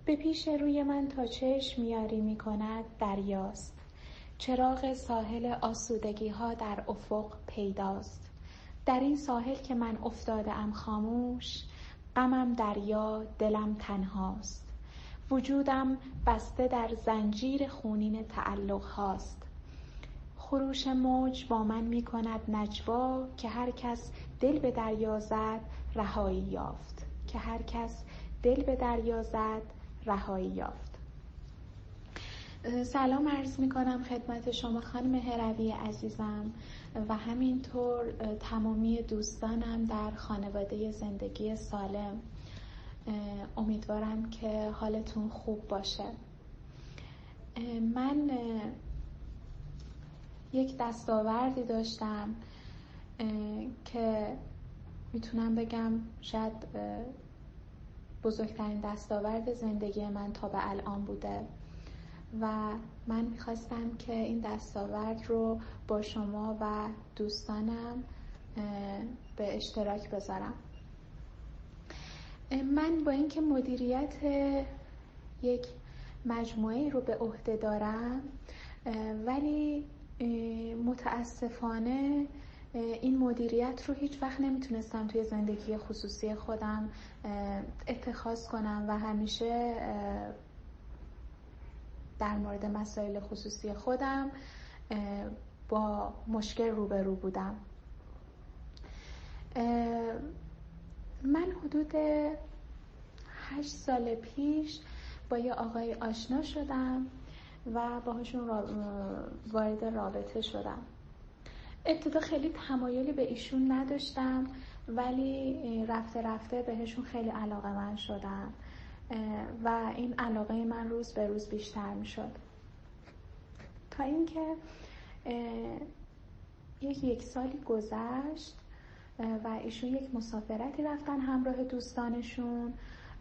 به پیش روی من تا چشم یاری می کند دریاست. چراغ ساحل آسودگی ها در افق پیداست. در این ساحل که من افتاده ام خاموش، غمم دریا، دلم تنهاست. وجودم بسته در زنجیر خونین تعلق هاست. خروش موج با من می کند نجوا، که هر کس دل به دریا زد رهایی یافت. که هر کس دل به دریا زد رهایی یافت. سلام عرض می کنم خدمت شما خانم هروی عزیزم و همینطور تمامی دوستانم در خانواده زندگی سالم. امیدوارم که حالتون خوب باشه. من یک دستاوردی داشتم که میتونم بگم شاید بزرگترین دستاورد زندگی من تا به الان بوده و من میخواستم که این دستاورد رو با شما و دوستانم به اشتراک بذارم. من با اینکه مدیریت یک مجموعه رو به عهده دارم، ولی متاسفانه این مدیریت رو هیچ وقت نمیتونستم توی زندگی خصوصی خودم اتخاذ کنم و همیشه در مورد مسائل خصوصی خودم با مشکل روبرو بودم. من حدود 8 سال پیش با یه آقای آشنا شدم و باهاشون وارد رابطه شدم. ابتدا خیلی تمایلی به ایشون نداشتم، ولی رفته رفته بهشون خیلی علاقه‌مند شدم و این علاقه من روز به روز بیشتر می شد، تا اینکه یک سالی گذشت و ایشون یک مسافرتی رفتن همراه دوستانشون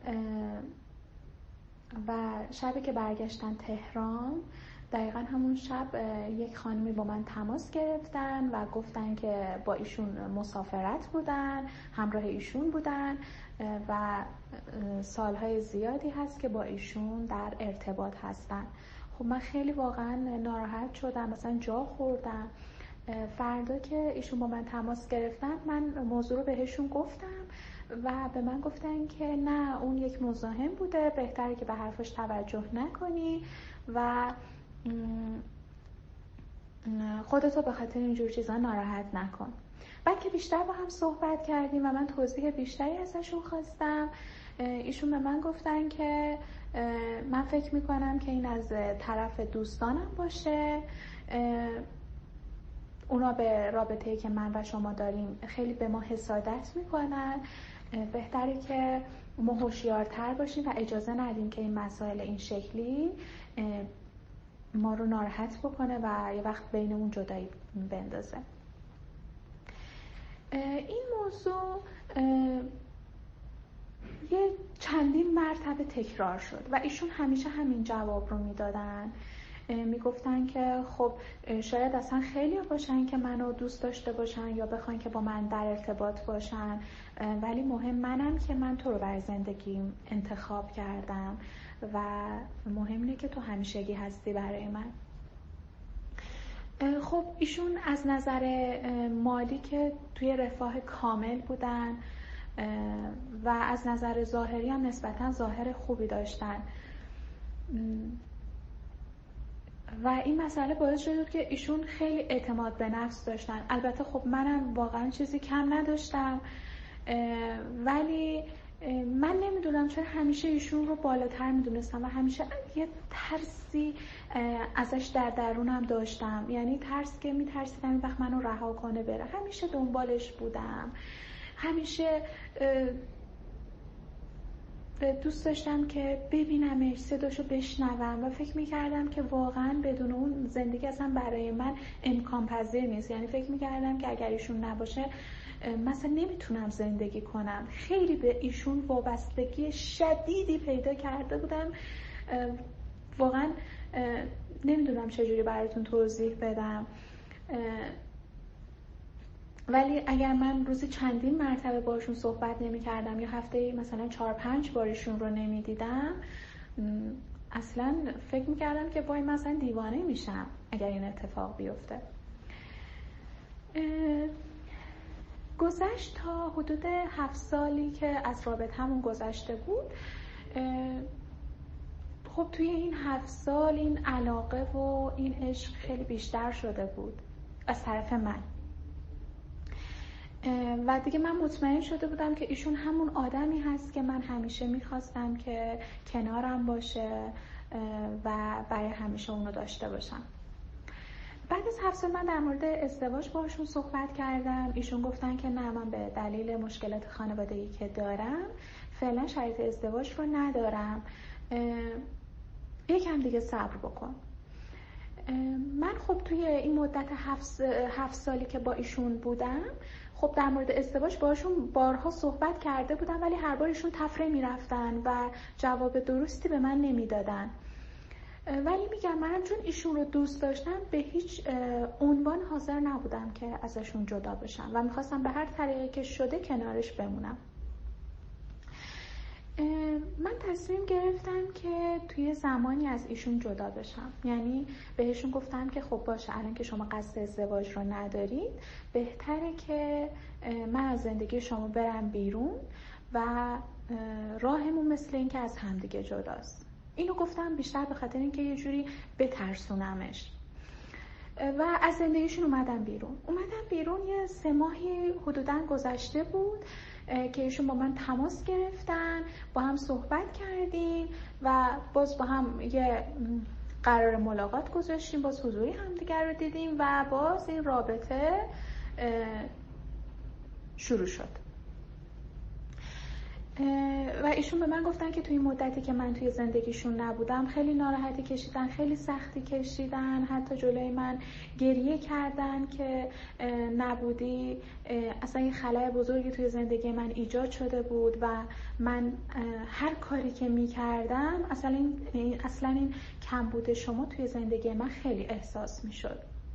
و شبی که برگشتن تهران، دقیقا همون شب یک خانمی با من تماس گرفتن و گفتن که با ایشون مسافرت بودن، همراه ایشون بودن و سالهای زیادی هست که با ایشون در ارتباط هستن. خب من خیلی واقعا ناراحت شدم، مثلا جا خوردم. فردا که ایشون با من تماس گرفتن، من موضوع رو بهشون گفتم و به من گفتن که نه، اون یک مزاحم بوده، بهتره که به حرفش توجه نکنی و خودتو به خاطر اینجور چیزا ناراحت نکن. بعد که بیشتر با هم صحبت کردیم و من توضیح بیشتری ازشون خواستم، ایشون به من گفتن که من فکر میکنم که این از طرف دوستانم باشه، اونا به رابطه‌ای که من و شما داریم خیلی به ما حسادت میکنن، بهتره که ما هوشیارتر باشیم و اجازه ندیم که این مسائل این شکلی ما رو ناراحت بکنه و یه وقت بینمون جدایی بندازه. این موضوع یه چندین مرتبه تکرار شد و ایشون همیشه همین جواب رو میدادن. میگفتن که خب شاید اصلا خیلی باشن که منو دوست داشته باشن یا بخوان که با من در ارتباط باشن، ولی مهم منم که من تو رو برای زندگیم انتخاب کردم و مهم اینه که تو همیشگی هستی برای من. خب ایشون از نظر مالی که توی رفاه کامل بودن و از نظر ظاهری هم نسبتاً ظاهر خوبی داشتن و این مسئله باعث شد که ایشون خیلی اعتماد به نفس داشتن. البته خب منم واقعا چیزی کم نداشتم، ولی من نمیدونم چرا همیشه ایشون رو بالاتر میدونستم و همیشه یه ترسی ازش در درونم داشتم، یعنی ترس که میترسیدم این وقت منو رها کنه بره. همیشه دنبالش بودم، همیشه دوست داشتم که ببینمش، صداشو بشنوم و فکر میکردم که واقعا بدون اون زندگی اصلا برای من امکان پذیر نیست. یعنی فکر میکردم که اگر ایشون نباشه مثلا نمیتونم زندگی کنم. خیلی به ایشون وابستگی شدیدی پیدا کرده بودم. واقعا نمیدونم چجوری براتون توضیح بدم، ولی اگر من روزی چندین مرتبه باشون صحبت نمی کردم یا هفته مثلا 4-5 بارشون رو نمی دیدم، اصلا فکر میکردم که وای مثلا دیوانه میشم اگر این اتفاق بیفته. گذشت تا حدود 7 سالی که از رابطه‌مون گذشته بود. خب توی این 7 سال این علاقه و این عشق خیلی بیشتر شده بود از طرف من و دیگه من مطمئن شده بودم که ایشون همون آدمی هست که من همیشه میخواستم که کنارم باشه و برای همیشه اونو داشته باشم. بعد از 7 سال من در مورد ازدواج باشون صحبت کردم. ایشون گفتن که نه، من به دلیل مشکلات خانوادگی که دارم فعلا شرایط ازدواج رو ندارم، یکم دیگه صبر بکن. من خب توی این مدت 7 سالی که با ایشون بودم خب در مورد ازدواج باشون بارها صحبت کرده بودم، ولی هر بار ایشون تفره میرفتن و جواب درستی به من نمیدادن. ولی میگم منم چون ایشون رو دوست داشتم به هیچ عنوان حاضر نبودم که ازشون جدا بشم و میخواستم به هر طریقی که شده کنارش بمونم. من تصمیم گرفتم که توی زمانی از ایشون جدا بشم. یعنی بهشون گفتم که خب باشه، الان که شما قصد ازدواج رو ندارید بهتره که من از زندگی شما برم بیرون و راهمون مثل این که از همدیگه جداست. اینو گفتم بیشتر به خاطر اینکه یه جوری بترسونمش. و از زندگیشون اومدم بیرون. یه 3 ماهی حدوداً گذشته بود که ایشون با من تماس گرفتن، با هم صحبت کردیم و باز با هم یه قرار ملاقات گذاشتیم، باز حضوری همدیگر رو دیدیم و باز این رابطه شروع شد. و ایشون به من گفتن که توی این مدتی که من توی زندگیشون نبودم خیلی ناراحتی کشیدن، خیلی سختی کشیدن، حتی جلوی من گریه کردن که نبودی. اصلا این خلأ بزرگی توی زندگی من ایجاد شده بود و من هر کاری که میکردم اصلا این کمبود شما توی زندگی من خیلی احساس میشد.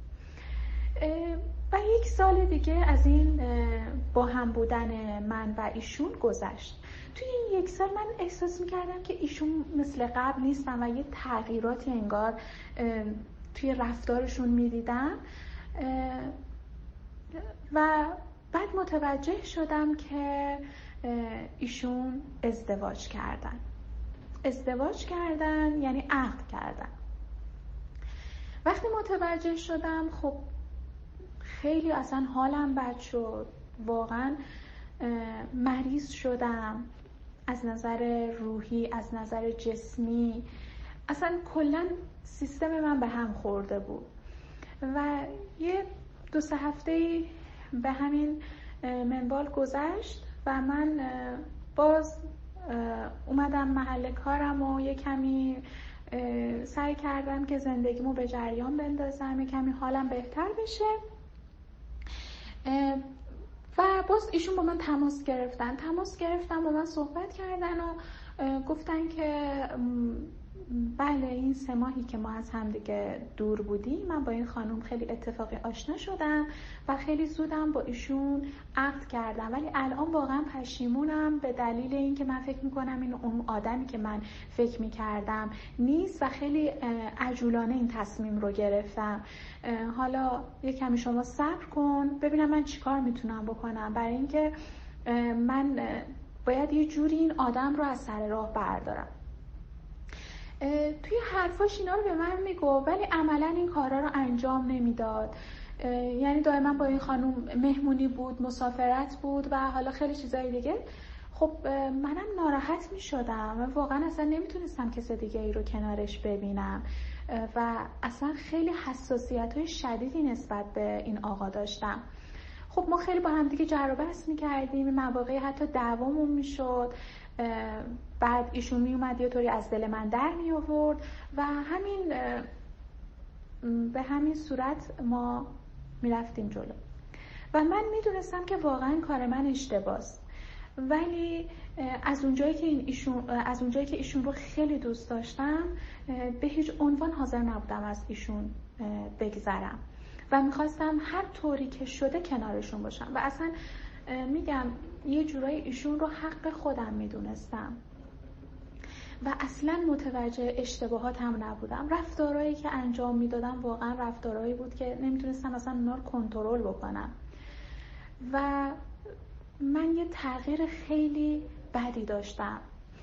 و 1 سال دیگه از این با هم بودن من و ایشون گذشت. توی این 1 سال من احساس میکردم که ایشون مثل قبل نیستن و یه تغییراتی انگار توی رفتارشون میدیدم و بعد متوجه شدم که ایشون ازدواج کردن یعنی عقد کردن. وقتی متوجه شدم خب خیلی اصلا حالم بد شد، واقعا مریض شدم از نظر روحی، از نظر جسمی، اصلا کلا سیستم من به هم خورده بود و یه 2-3 هفته به همین منوال گذشت و من باز اومدم محل کارم و یه کمی سعی کردم که زندگیمو به جریان بندازم، یه کمی حالم بهتر بشه و باز ایشون با من تماس گرفتن با من صحبت کردن و گفتن که بله این 3 ماهی که ما از هم دیگه دور بودیم من با این خانم خیلی اتفاقی آشنا شدم و خیلی زودم با ایشون عقد کردم، ولی الان واقعا پشیمونم به دلیل اینکه من فکر میکنم این اون آدمی که من فکر میکردم نیست و خیلی عجولانه این تصمیم رو گرفتم. حالا یه کمی شما صبر کن ببینم من چیکار میتونم بکنم برای اینکه من باید یه جوری این آدم رو از سر راه بردارم. توی حرفاش اینا رو به من میگو ولی عملا این کارا رو انجام نمیداد. یعنی دائما با این خانم مهمونی بود، مسافرت بود و حالا خیلی چیزای دیگه. خب منم ناراحت میشدم و واقعا اصلا نمیتونستم کس دیگه ای رو کنارش ببینم و اصلا خیلی حساسیت‌های شدیدی نسبت به این آقا داشتم. خب ما خیلی با هم دیگه جر و بحث می‌کردیم، مواقعی حتی دعوامون میشد. بعد ایشون میومد یه طوری از دل من در می آورد و به همین صورت ما میرفتیم جلو و من میدونستم که واقعا کار من اشتباهه، ولی از اونجایی که ایشون رو خیلی دوست داشتم به هیچ عنوان حاضر نبودم از ایشون بگذرم و میخواستم هر طوری که شده کنارشون باشم و اصلا میگم یه جورایی ایشون رو حق خودم میدونستم و اصلا متوجه اشتباهاتم نبودم. رفتارهایی که انجام میدادم واقعا رفتارهایی بود که نمیتونستم اصلا اونا رو کنترل بکنم و من یه تغییر خیلی بدی داشتم.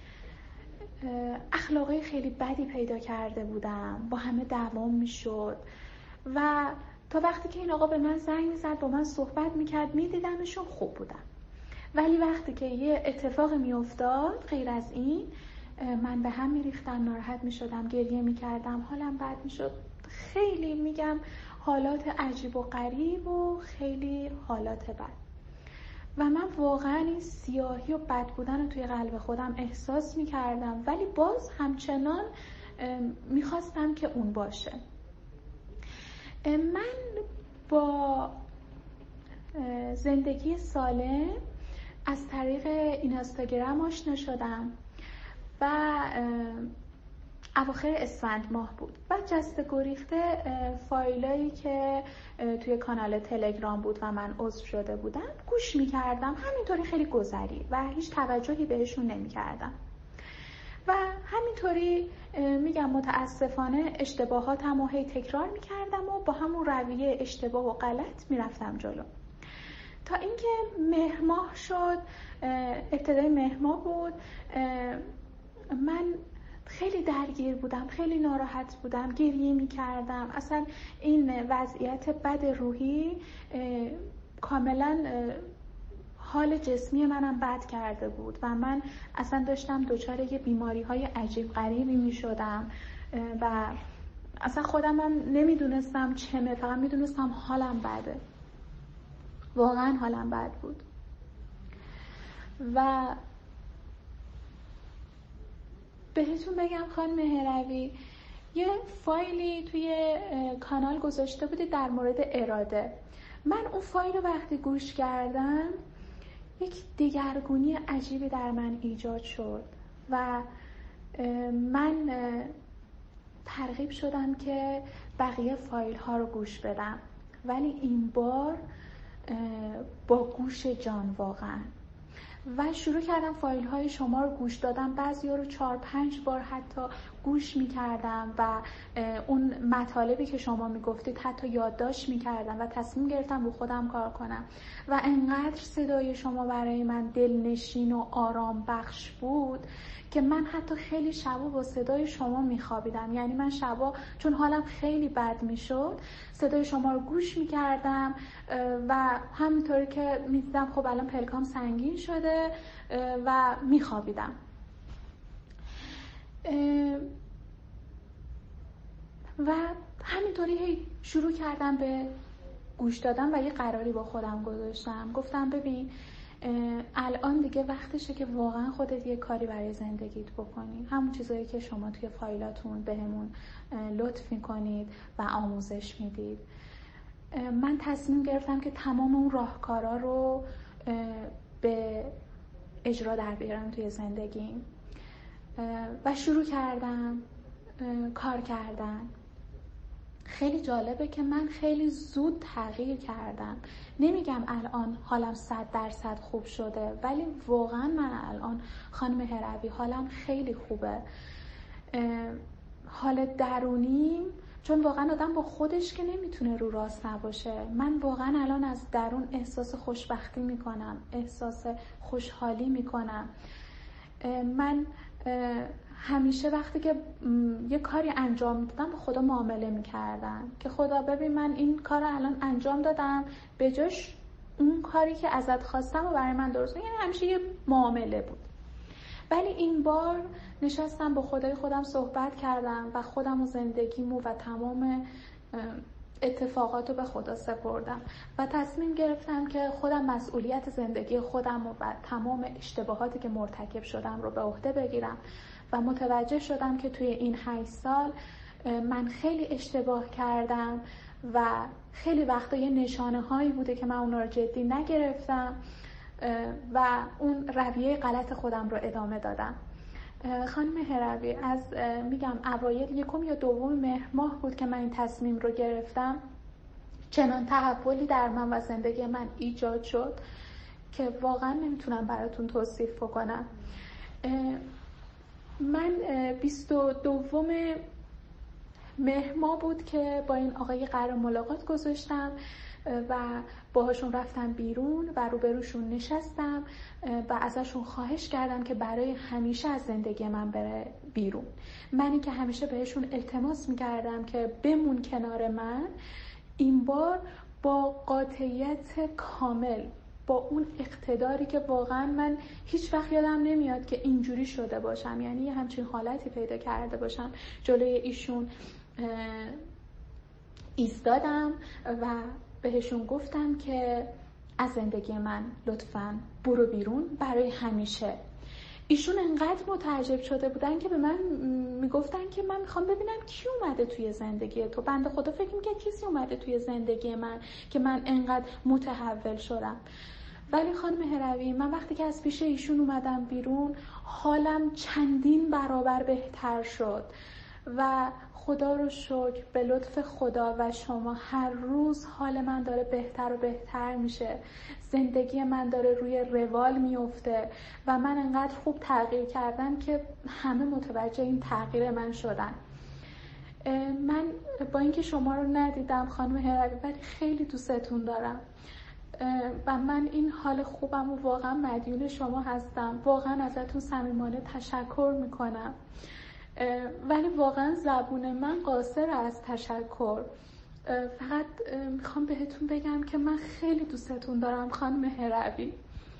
اخلاقی خیلی بدی پیدا کرده بودم، با همه دعوام میشد و تا وقتی که این آقا به من زنگ میزد، با من صحبت میکرد، میدیدمشون خوب بودم. ولی وقتی که یه اتفاق میافتاد غیر از این، من به هم میریختم، ناراحت میشدم، گریه میکردم، حالم بد میشد. خیلی میگم حالات عجیب و غریب و خیلی حالات بد. و من واقعا این سیاهی و بد بودن رو توی قلب خودم احساس میکردم، ولی باز همچنان میخواستم که اون باشه. من با زندگی سالم از طریق اینستاگرام آشنا شدم و اواخر اسفند ماه بود و جسته گریخته فایلایی که توی کانال تلگرام بود و من عضو شده بودم گوش میکردم، همینطوری خیلی گذری و هیچ توجهی بهشون نمیکردم و همینطوری میگم متاسفانه اشتباهاتم رو هی تکرار میکردم و با همون رویه اشتباه و غلط میرفتم جلو، تا اینکه مهر ماه شد. ابتدای مهر ماه بود. من خیلی درگیر بودم، خیلی ناراحت بودم، گریه میکردم. اصلا این وضعیت بد روحی کاملا حال جسمی منم بد کرده بود و من اصلا داشتم دچار یه بیماری‌های عجیب غریبی میشدم و اصلا خودم هم نمیدونستم چمه، فقط میدونستم حالم بده. واقعا حالم بد بود و بهتون بگم خانم مهروی یه فایلی توی کانال گذاشته بودی در مورد اراده. من اون فایل رو وقتی گوش کردم یک دگرگونی عجیبی در من ایجاد شد و من ترغیب شدم که بقیه فایل ها رو گوش بدم، ولی این بار با گوش جان واقعا. و شروع کردم فایل های شما رو گوش دادم، بعضی ها رو 4-5 بار حتی گوش می کردم و اون مطالبی که شما می گفتید حتی یادداشت می کردم و تصمیم گرفتم رو خودم کار کنم و انقدر صدای شما برای من دلنشین و آرام بخش بود که من حتی خیلی شبا با صدای شما می خوابیدم. یعنی من شبا چون حالم خیلی بد می شد صدای شما رو گوش می کردم و همینطوری که می دیدم خب الان پلکام سنگین شده و می خوابیدم. و همینطوری شروع کردم به گوش دادن و یه قراری با خودم گذاشتم. گفتم ببین الان دیگه وقتشه که واقعا خودت یه کاری برای زندگیت بکنی، همون چیزایی که شما توی فایلاتون بهمون لطف میکنید و آموزش میدید. من تصمیم گرفتم که تمام اون راهکارا رو به اجرا در بیارم توی زندگیم و شروع کردم کار کردن. خیلی جالبه که من خیلی زود تغییر کردم. نمیگم الان حالم 100% خوب شده، ولی واقعا من الان خانم هروی حالم خیلی خوبه. حال درونیم، چون واقعا آدم با خودش که نمیتونه رو راست نباشه. من واقعا الان از درون احساس خوشبختی میکنم، احساس خوشحالی میکنم. من همیشه وقتی که یه کاری انجام میدادم با خدا معامله میکردم که خدا ببین من این کار رو الان انجام دادم، به جاش اون کاری که ازت خواستم و برای من درست. یعنی همیشه یه معامله بود. ولی این بار نشستم با خدای خودم صحبت کردم و خودم و زندگیمو و تمام اتفاقات رو به خدا سپردم و تصمیم گرفتم که خودم مسئولیت زندگی خودم و تمام اشتباهاتی که مرتکب شدم رو به عهده بگیرم و متوجه شدم که توی این 8 سال من خیلی اشتباه کردم و خیلی وقتا یه نشانه هایی بوده که من اونا رو جدی نگرفتم و اون رویه غلط خودم رو ادامه دادم. خانم هروی از میگم اوایل 1 یا 2 مهر ماه بود که من این تصمیم رو گرفتم. چنان تحولی در من و زندگی من ایجاد شد که واقعا نمیتونم براتون توصیف بکنم. من 22 مهر ماه بود که با این آقای قرار ملاقات گذاشتم و باهاشون رفتم بیرون و روبروشون نشستم و ازشون خواهش کردم که برای همیشه از زندگی من بره بیرون. منی که همیشه بهشون التماس میکردم که بمون کنار من، این بار با قاطعیت کامل، با اون اقتداری که واقعا من هیچ وقت یادم نمیاد که اینجوری شده باشم، یعنی همچین حالتی پیدا کرده باشم، جلوی ایشون ایستادم و بهشون گفتم که از زندگی من لطفاً برو بیرون برای همیشه. ایشون انقدر متعجب شده بودن که به من میگفتن که من میخوام ببینم کی اومده توی زندگی تو. بنده خدا فکر میکنه کسی اومده توی زندگی من که من انقدر متحول شدم. ولی خانم هروی، من وقتی که از پیش ایشون اومدم بیرون، حالم چندین برابر بهتر شد و خدا رو شکر به لطف خدا و شما هر روز حال من داره بهتر و بهتر میشه. زندگی من داره روی روال میفته و من انقدر خوب تغییر کردم که همه متوجه این تغییر من شدن. من با اینکه شما رو ندیدم خانم هروی، ولی خیلی دوستتون دارم و من این حال خوبم و واقعا مدیون شما هستم. واقعا ازتون صمیمانه تشکر میکنم، ولی واقعا زبون من قاصر از تشکر. فقط میخوام بهتون بگم که من خیلی دوستتون دارم خانم هروی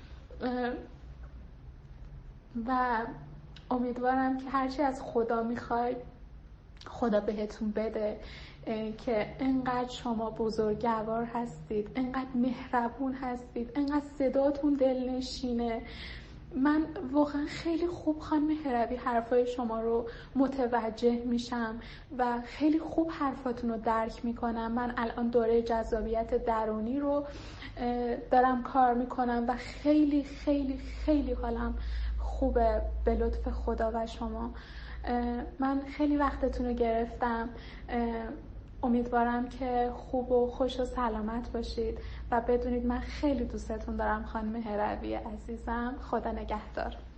و امیدوارم که هرچی از خدا میخواید خدا بهتون بده، که انقدر شما بزرگوار هستید، انقدر مهربون هستید، انقدر صداتون دلنشینه. من واقعا خیلی خوب خانم هروی حرفای شما رو متوجه میشم و خیلی خوب حرفاتون رو درک میکنم. من الان دوره جذابیت درونی رو دارم کار میکنم و خیلی خیلی خیلی حالم خوبه به لطف خدا و شما. من خیلی وقتتون رو گرفتم. امیدوارم که خوب و خوش و سلامت باشید و بدونید من خیلی دوستتون دارم خانم هروی عزیزم. خدا نگهدار.